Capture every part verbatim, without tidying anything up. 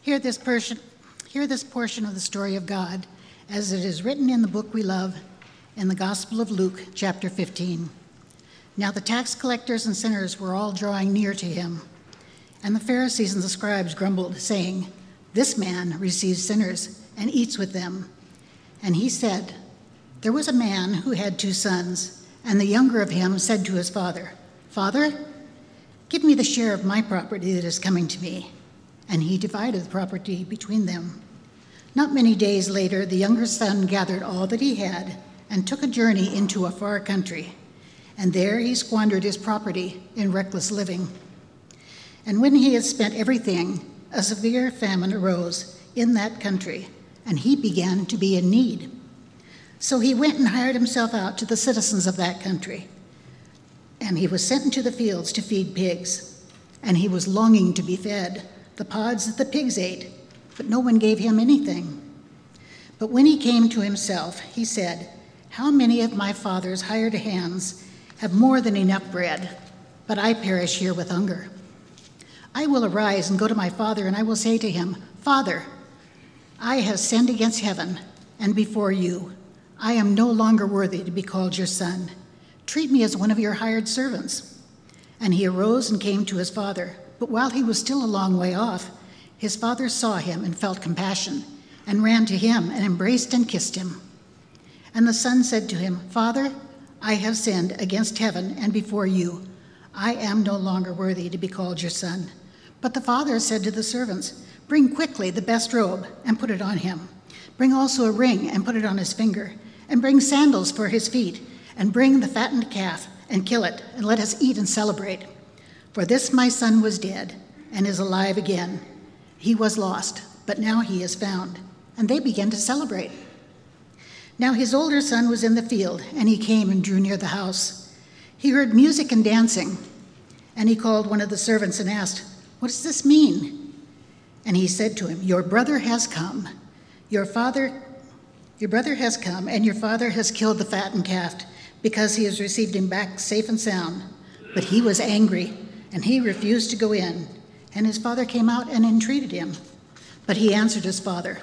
Hear this portion, hear this portion of the story of God as it is written in the book we love, in the Gospel of Luke, chapter fifteen. Now the tax collectors and sinners were all drawing near to him, and the Pharisees and the scribes grumbled, saying, "This man receives sinners and eats with them." And he said, "There was a man who had two sons, and the younger of him said to his father, 'Father, give me the share of my property that is coming to me.' And he divided the property between them. Not many days later, the younger son gathered all that he had and took a journey into a far country. And there he squandered his property in reckless living. And when he had spent everything, a severe famine arose in that country, and he began to be in need. So he went and hired himself out to the citizens of that country. And he was sent into the fields to feed pigs. And he was longing to be fed, the pods that the pigs ate, but no one gave him anything. But when he came to himself, he said, 'How many of my father's hired hands have more than enough bread, but I perish here with hunger? I will arise and go to my father, and I will say to him, Father, I have sinned against heaven and before you. I am no longer worthy to be called your son. Treat me as one of your hired servants.' And he arose and came to his father. But while he was still a long way off, his father saw him and felt compassion, and ran to him and embraced and kissed him. And the son said to him, 'Father, I have sinned against heaven and before you. I am no longer worthy to be called your son.' But the father said to the servants, 'Bring quickly the best robe and put it on him. Bring also a ring and put it on his finger, and bring sandals for his feet, and bring the fattened calf and kill it, and let us eat and celebrate. For this my son was dead and is alive again. He was lost, but now he is found.' And they began to celebrate. Now his older son was in the field, and he came and drew near the house. He heard music and dancing, and he called one of the servants and asked, 'What does this mean?' And he said to him, 'Your brother has come. Your father, your brother has come, and your father has killed the fattened calf, because he has received him back safe and sound.' But he was angry, and he refused to go in. And his father came out and entreated him. But he answered his father,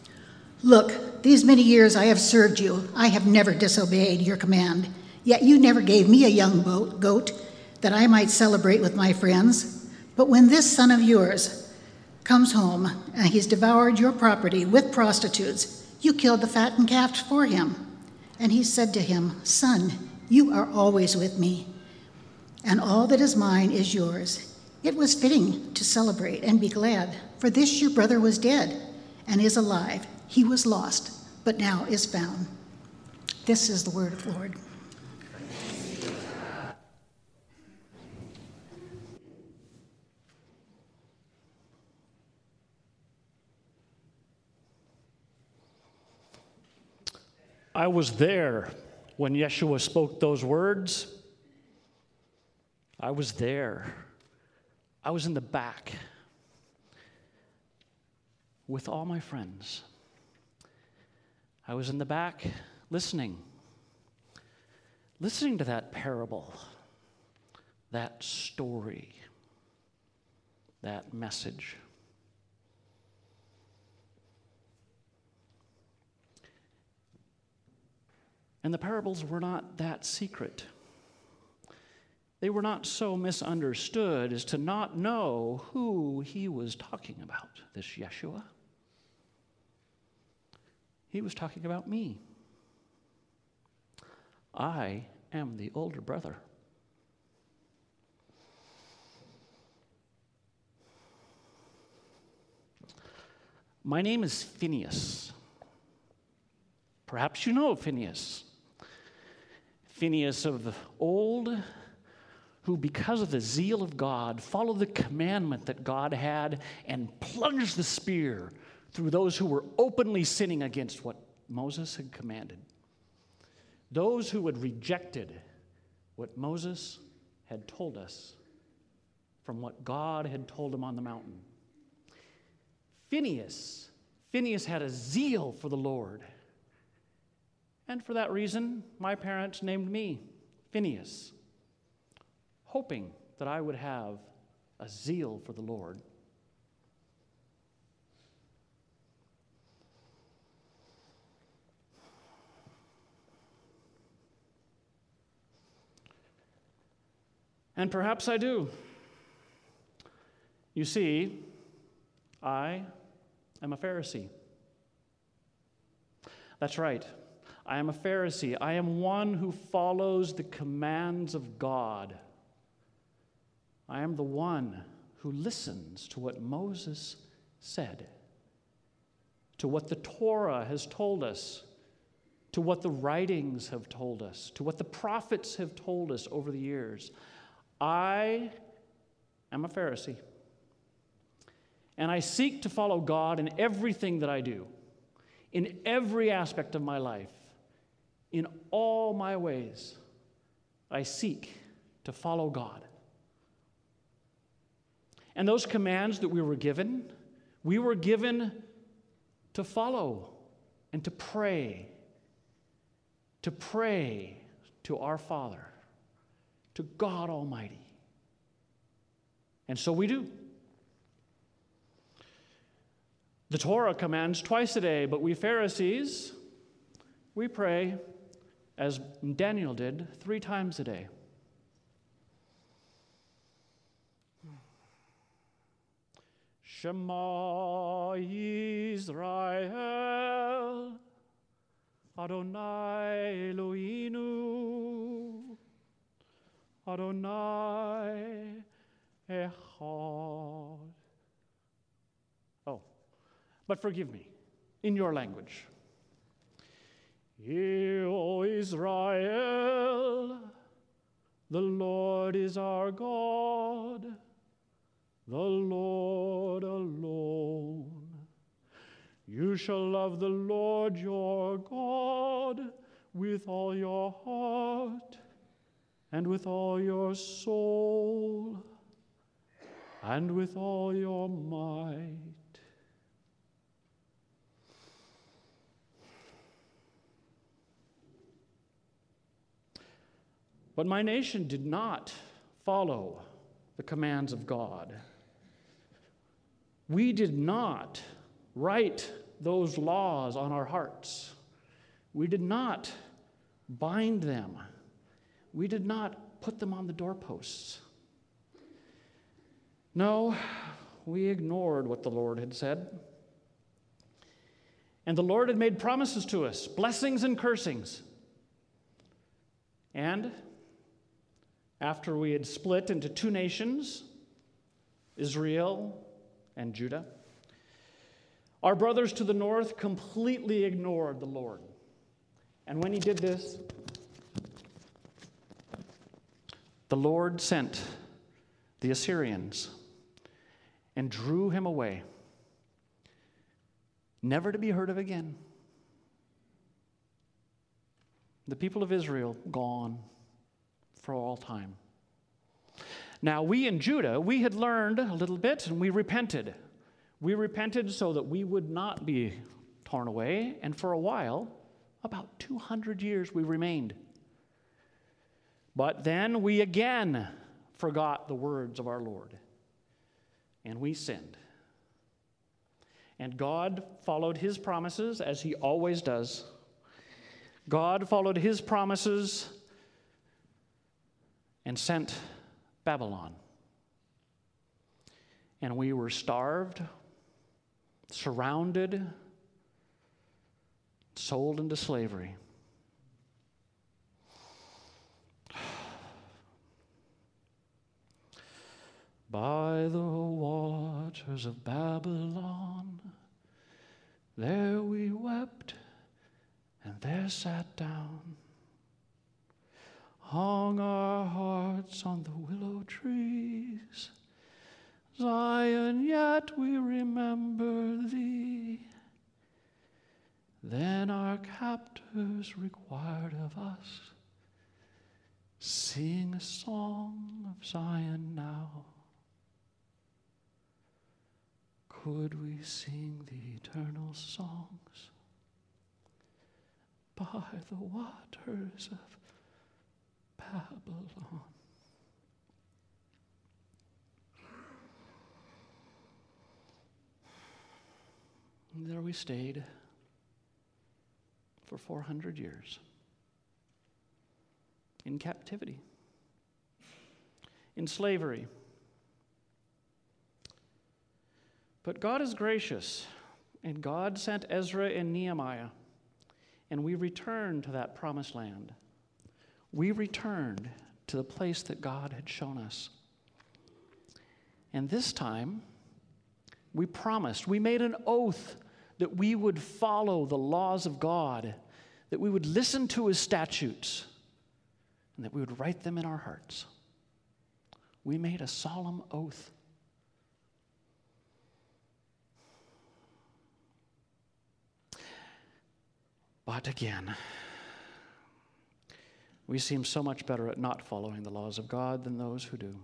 'Look, these many years I have served you. I have never disobeyed your command. Yet you never gave me a young goat that I might celebrate with my friends. But when this son of yours comes home and he's devoured your property with prostitutes, you killed the fattened calf for him.' And he said to him, 'Son, you are always with me, and all that is mine is yours. It was fitting to celebrate and be glad, for this your brother was dead and is alive. He was lost, but now is found.'" This is the word of the Lord. I was there when Yeshua spoke those words. I was there. I was in the back with all my friends. I was in the back listening, listening to that parable, that story, that message. And the parables were not that secret. They were not so misunderstood as to not know who he was talking about, this Yeshua. He was talking about me. I am the older brother. My name is Phineas. Perhaps you know Phineas. Phineas of old, who because of the zeal of God followed the commandment that God had and plunged the spear through those who were openly sinning against what Moses had commanded. Those who had rejected what Moses had told us from what God had told him on the mountain. Phineas, Phineas had a zeal for the Lord. And for that reason, my parents named me Phineas, hoping that I would have a zeal for the Lord. And perhaps I do. You see, I am a Pharisee. That's right. I am a Pharisee. I am one who follows the commands of God. I am the one who listens to what Moses said, to what the Torah has told us, to what the writings have told us, to what the prophets have told us over the years. I am a Pharisee. And I seek to follow God in everything that I do, in every aspect of my life, in all my ways. I seek to follow God. And those commands that we were given, we were given to follow and to pray, to pray to our Father, to God Almighty. And so we do. The Torah commands twice a day, but we Pharisees, we pray, as Daniel did, three times a day. Shema Yisrael, Adonai Eloheinu, Adonai Echad. Oh, but forgive me, in your language. O Israel, the Lord is our God, the Lord alone. You shall love the Lord your God with all your heart and with all your soul and with all your might. But my nation did not follow the commands of God. We did not write those laws on our hearts. We did not bind them. We did not put them on the doorposts. No, we ignored what the Lord had said. And the Lord had made promises to us, blessings and cursings. And after we had split into two nations, Israel and Judah, our brothers to the north completely ignored the Lord. And when he did this, the Lord sent the Assyrians and drew him away, never to be heard of again. The people of Israel gone for all time. Now, we in Judah, we had learned a little bit, and we repented. We repented so that we would not be torn away, and for a while, about two hundred years, we remained. But then we again forgot the words of our Lord, and we sinned. And God followed his promises, as he always does. God followed his promises and sent Babylon. And we were starved, surrounded, sold into slavery. By the waters of Babylon, there we wept and there sat down. Hung our hearts on the willow trees. Zion, yet we remember thee. Then our captors required of us, sing a song of Zion now. Could we sing the eternal songs by the waters of Babylon? And there we stayed for four hundred years in captivity, in slavery. But God is gracious, and God sent Ezra and Nehemiah, and we returned to that promised land. We returned to the place that God had shown us. And this time, we promised, we made an oath that we would follow the laws of God, that we would listen to his statutes, and that we would write them in our hearts. We made a solemn oath. But again, we seem so much better at not following the laws of God than those who do.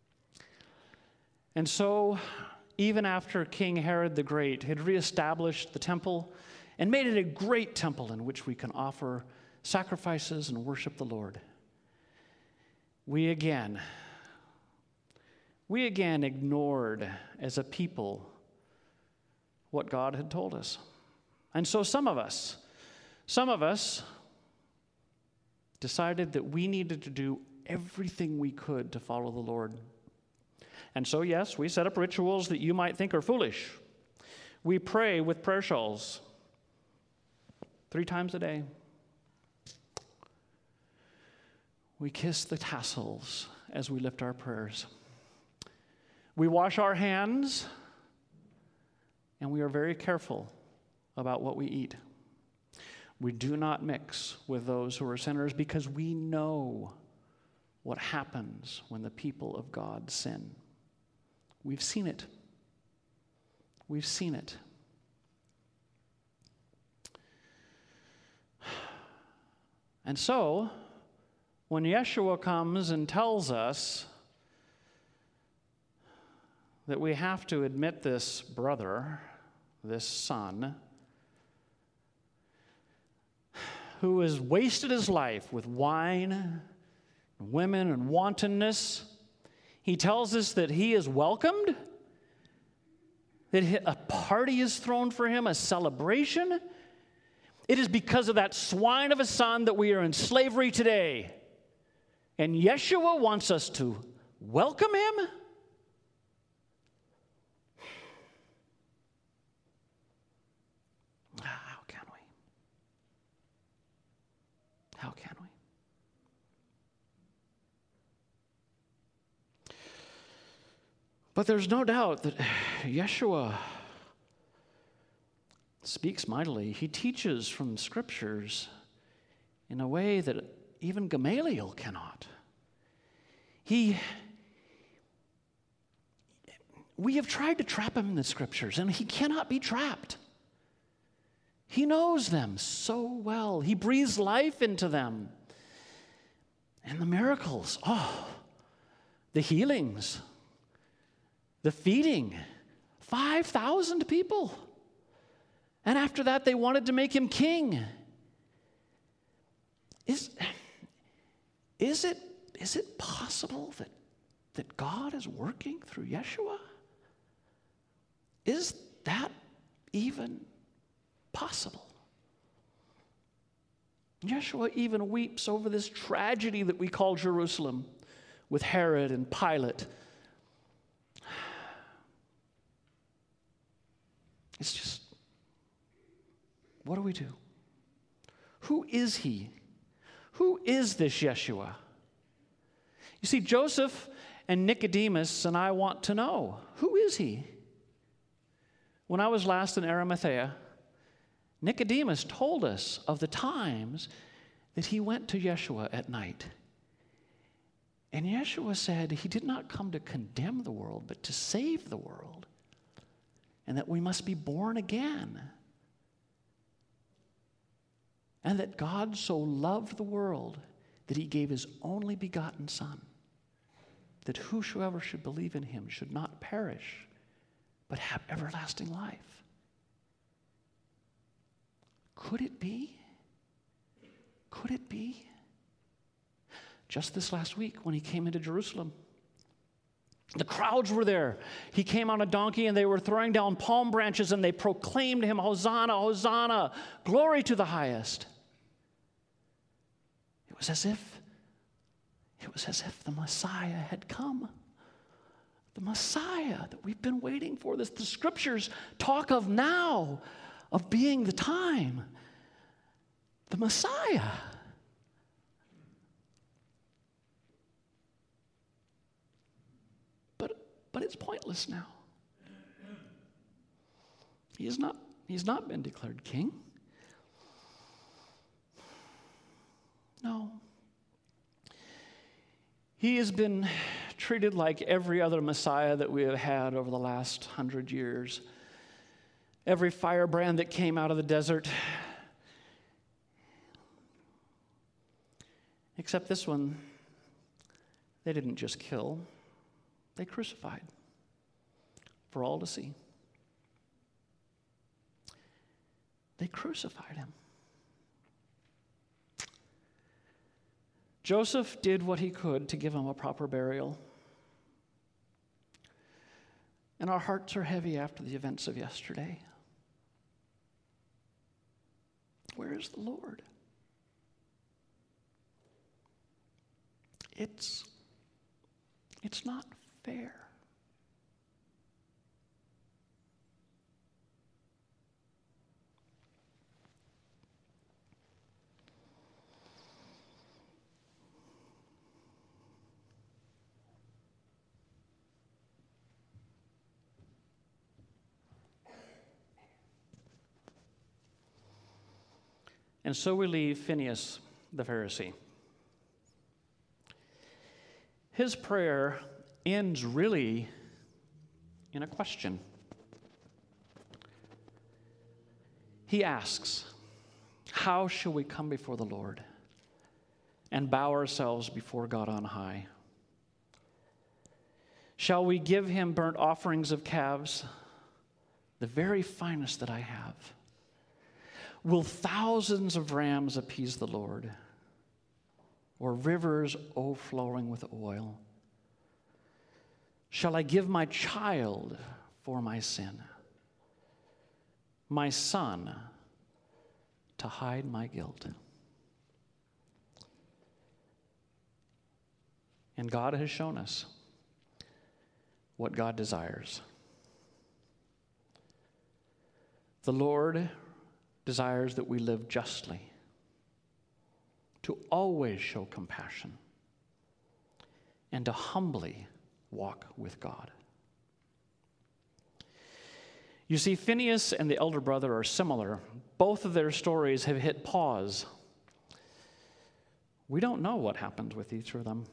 And so, even after King Herod the Great had reestablished the temple and made it a great temple in which we can offer sacrifices and worship the Lord, we again, we again ignored as a people what God had told us. And so some of us, some of us decided that we needed to do everything we could to follow the Lord. And so, yes, we set up rituals that you might think are foolish. We pray with prayer shawls three times a day. We kiss the tassels as we lift our prayers. We wash our hands, and we are very careful about what we eat. We do not mix with those who are sinners because we know what happens when the people of God sin. We've seen it. We've seen it. And so, when Yeshua comes and tells us that we have to admit this brother, this son, who has wasted his life with wine, women, and wantonness, he tells us that he is welcomed, that a party is thrown for him, a celebration. It is because of that swine of a son that we are in slavery today. And Yeshua wants us to welcome him. How can we? How can we? But there's no doubt that Yeshua speaks mightily. He teaches from the Scriptures in a way that even Gamaliel cannot. He, we have tried to trap him in the Scriptures, and he cannot be trapped. He knows them so well. He breathes life into them. And the miracles, oh, the healings, the feeding, five thousand people. And after that, they wanted to make him king. Is, is, it, is it possible that, that God is working through Yeshua? Is that even possible? Yeshua even weeps over this tragedy that we call Jerusalem with Herod and Pilate. It's just, what do we do? Who is he? Who is this Yeshua? You see, Joseph and Nicodemus and I want to know, who is he? When I was last in Arimathea, Nicodemus told us of the times that he went to Yeshua at night. And Yeshua said he did not come to condemn the world, but to save the world. And that we must be born again. And that God so loved the world that he gave his only begotten Son, that whosoever should believe in him should not perish, but have everlasting life. Could it be? Could it be? Just this last week when he came into Jerusalem, the crowds were there. He came on a donkey and they were throwing down palm branches and they proclaimed him, Hosanna, Hosanna, glory to the highest. It was as if, It was as if the Messiah had come. The Messiah that we've been waiting for. This, the scriptures talk of now, of being the time. The Messiah. But, but it's pointless now. He is not, he's not been declared king. No. He has been treated like every other Messiah that we have had over the last hundred years. Every firebrand that came out of the desert. Except this one, they didn't just kill, they crucified for all to see. They crucified him. Joseph did what he could to give him a proper burial. And our hearts are heavy after the events of yesterday. Where is the Lord? It's, it's not fair. And so we leave Phinehas the Pharisee. His prayer ends really in a question. He asks, how shall we come before the Lord and bow ourselves before God on high? Shall we give him burnt offerings of calves, the very finest that I have? Will thousands of rams appease the Lord, or rivers overflowing with oil? Shall I give my child for my sin, my son to hide my guilt? And God has shown us what God desires. The Lord desires that we live justly, to always show compassion, and to humbly walk with God. You see, Phinehas and the elder brother are similar. Both of their stories have hit pause. We don't know what happened with each of them.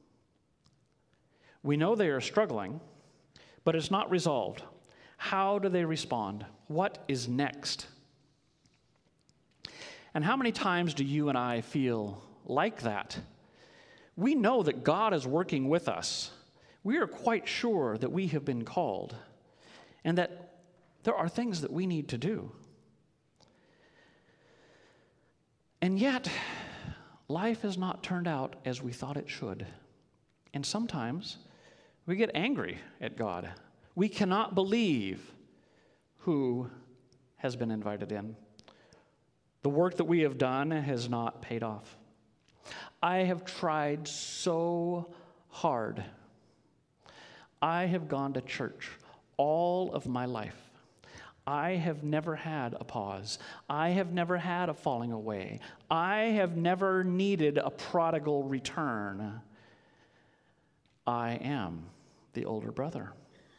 We know they are struggling, but it's not resolved. How do they respond? What is next? And how many times do you and I feel like that? We know that God is working with us. We are quite sure that we have been called and that there are things that we need to do. And yet, life has not turned out as we thought it should. And sometimes we get angry at God. We cannot believe who has been invited in. The work that we have done has not paid off. I have tried so hard. I have gone to church all of my life. I have never had a pause. I have never had a falling away. I have never needed a prodigal return. I am the older brother.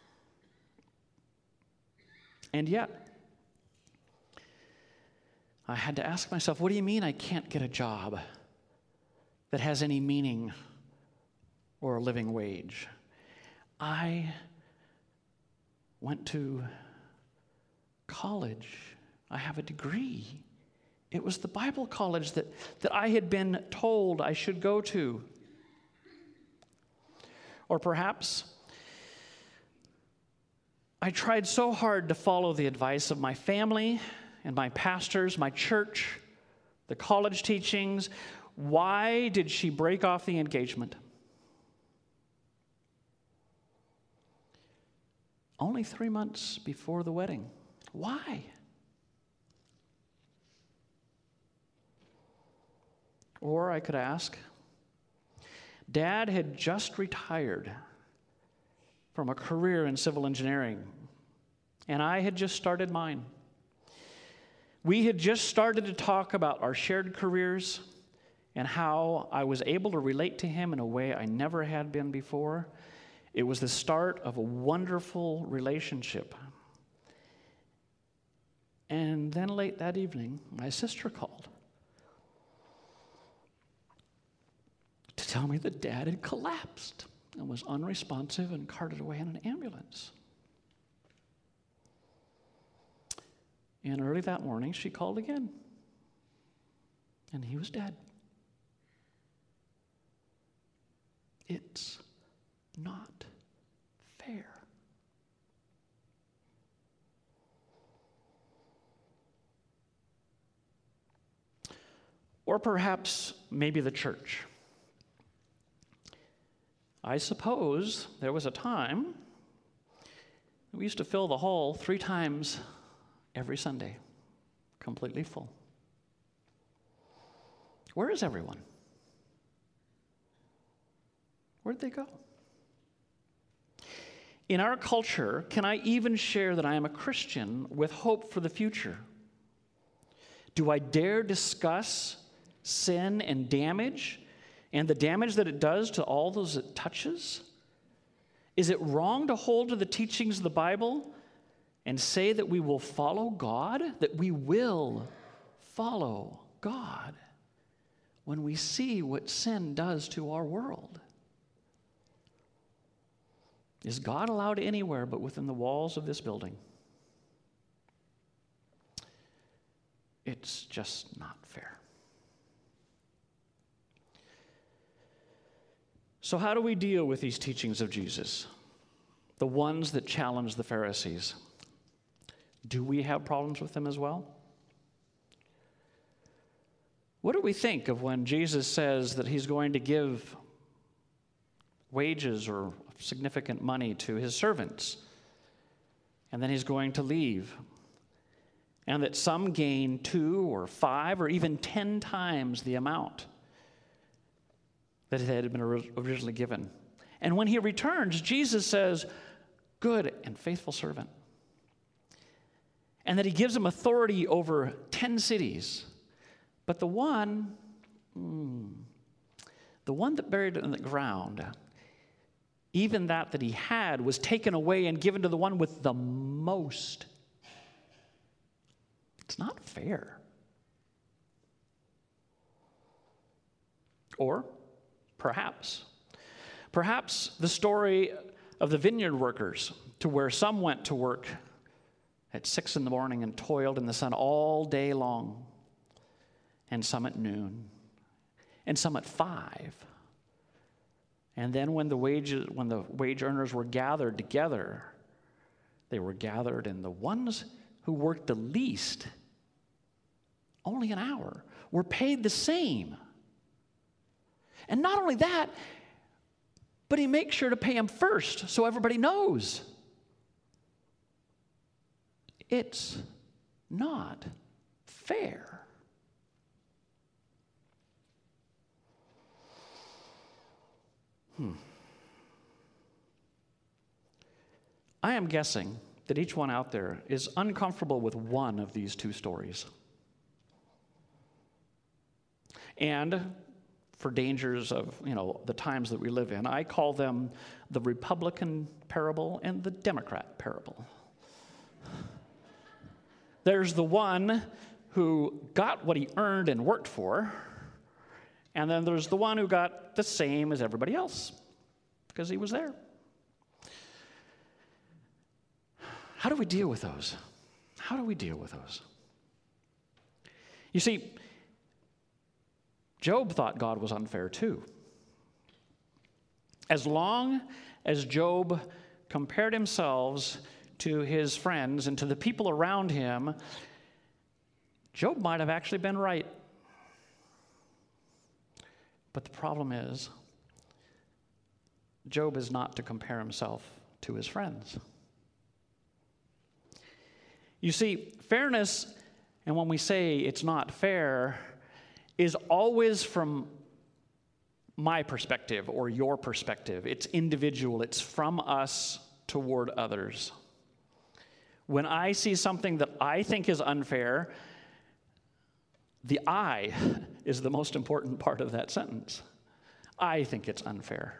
And yet, I had to ask myself, what do you mean I can't get a job that has any meaning or a living wage? I went to college. I have a degree. It was the Bible college that, that I had been told I should go to. Or perhaps I tried so hard to follow the advice of my family and my pastors, my church, the college teachings. Why did she break off the engagement? Only three months before the wedding. Why? Or I could ask, Dad had just retired from a career in civil engineering, and I had just started mine. We had just started to talk about our shared careers and how I was able to relate to him in a way I never had been before. It was the start of a wonderful relationship. And then late that evening, my sister called to tell me that Dad had collapsed and was unresponsive and carted away in an ambulance. And early that morning, she called again, and he was dead. It's not fair. Or perhaps maybe the church. I suppose there was a time we used to fill the hall three times every Sunday, completely full. Where is everyone? Where'd they go? In our culture, can I even share that I am a Christian with hope for the future? Do I dare discuss sin and damage and the damage that it does to all those it touches? Is it wrong to hold to the teachings of the Bible and say that we will follow God, that we will follow God when we see what sin does to our world? Is God allowed anywhere but within the walls of this building? It's just not fair. So how do we deal with these teachings of Jesus? The ones that challenge the Pharisees. Do we have problems with them as well? What do we think of when Jesus says that he's going to give wages or significant money to his servants, and then he's going to leave, and that some gain two or five or even ten times the amount that had been originally given? And when he returns, Jesus says, "Good and faithful servant," and that he gives him authority over ten cities. But the one, hmm, the one that buried it in the ground, even that that he had was taken away and given to the one with the most. It's not fair. Or perhaps, perhaps the story of the vineyard workers, to where some went to work at six in the morning and toiled in the sun all day long, and some at noon, and some at five. And then when the wages, when the wage earners were gathered together, they were gathered, and the ones who worked the least, only an hour, were paid the same. And not only that, but he makes sure to pay them first so everybody knows. It's not fair. Hmm. I am guessing that each one out there is uncomfortable with one of these two stories. And for dangers of, you know, the times that we live in, I call them the Republican parable and the Democrat parable. There's the one who got what he earned and worked for, and then there's the one who got the same as everybody else because he was there. How do we deal with those? How do we deal with those? You see, Job thought God was unfair too. As long as Job compared himself to his friends and to the people around him, Job might have actually been right. But the problem is, Job is not to compare himself to his friends. You see, fairness, and when we say it's not fair, is always from my perspective or your perspective. It's individual. It's from us toward others. When I see something that I think is unfair, the I is the most important part of that sentence. I think it's unfair.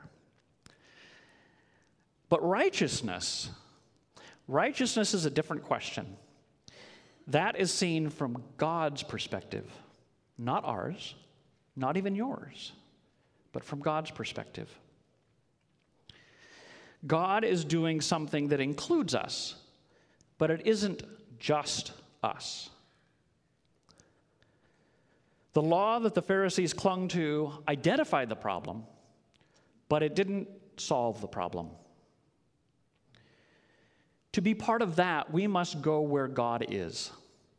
But righteousness, righteousness is a different question. That is seen from God's perspective, not ours, not even yours, but from God's perspective. God is doing something that includes us, but it isn't just us. The law that the Pharisees clung to identified the problem, but it didn't solve the problem. To be part of that, we must go where God is.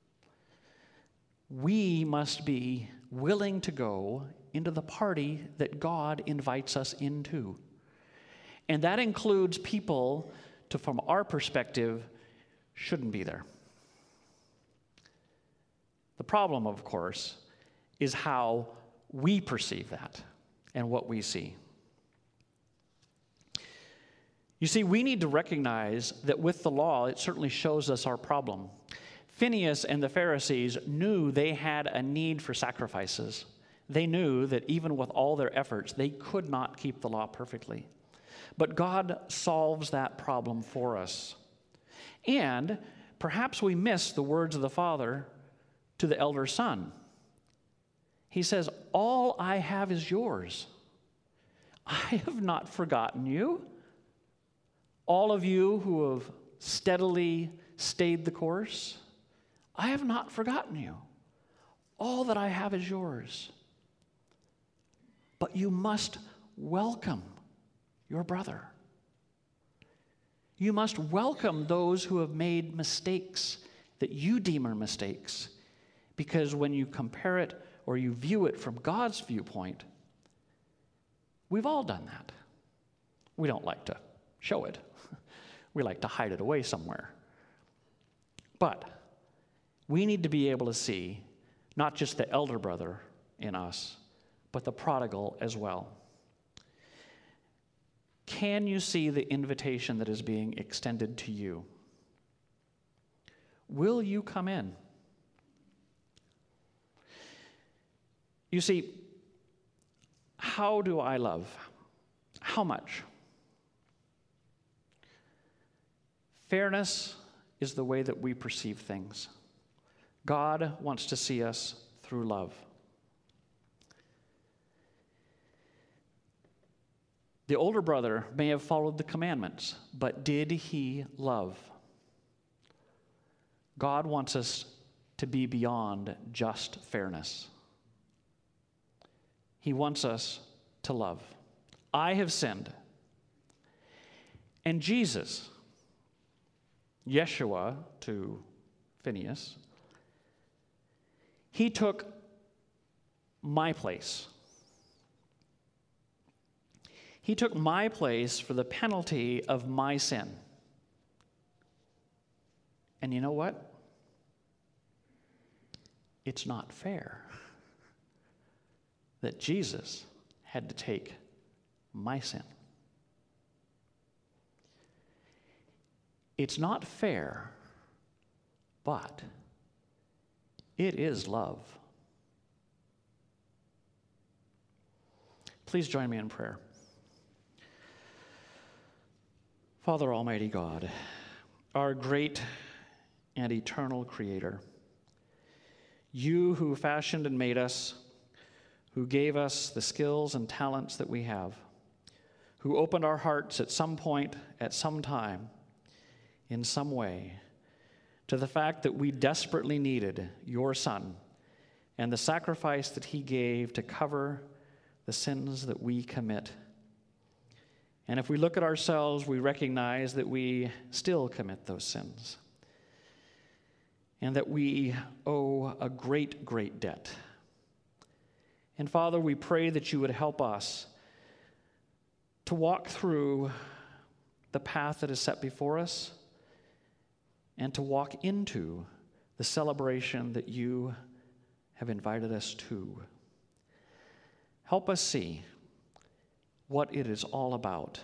We must be willing to go into the party that God invites us into. And that includes people to, from our perspective, shouldn't be there. The problem, of course, is how we perceive that and what we see. You see, we need to recognize that with the law, it certainly shows us our problem. Phinehas and the Pharisees knew they had a need for sacrifices. They knew that even with all their efforts, they could not keep the law perfectly. But God solves that problem for us. And perhaps we miss the words of the Father to the elder son. He says, "All I have is yours. I have not forgotten you. All of you who have steadily stayed the course, I have not forgotten you. All that I have is yours. But you must welcome your brother. You must welcome those who have made mistakes that you deem are mistakes, because when you compare it or you view it from God's viewpoint, we've all done that. We don't like to show it. We like to hide it away somewhere. But we need to be able to see not just the elder brother in us, but the prodigal as well. Can you see the invitation that is being extended to you? Will you come in? You see, how do I love? How much? Fairness is the way that we perceive things. God wants to see us through love. The older brother may have followed the commandments, but did he love? God wants us to be beyond just fairness. He wants us to love. I have sinned. And Jesus, Yeshua to Phinehas, he took my place. He took my place for the penalty of my sin. And you know what? It's not fair that Jesus had to take my sin. It's not fair, but it is love. Please join me in prayer. Father Almighty God, our great and eternal Creator, you who fashioned and made us, who gave us the skills and talents that we have, who opened our hearts at some point, at some time, in some way, to the fact that we desperately needed your Son and the sacrifice that he gave to cover the sins that we commit. And if we look at ourselves, we recognize that we still commit those sins and that we owe a great, great debt. And Father, we pray that you would help us to walk through the path that is set before us and to walk into the celebration that you have invited us to. Help us see what it is all about.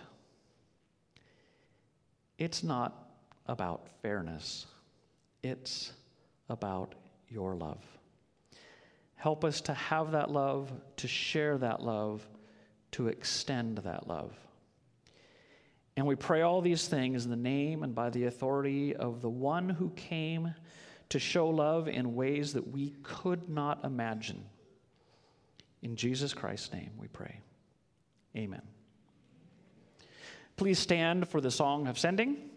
It's not about fairness. It's about your love. Help us to have that love, to share that love, to extend that love. And we pray all these things in the name and by the authority of the one who came to show love in ways that we could not imagine. In Jesus Christ's name we pray. Amen. Please stand for the song of sending.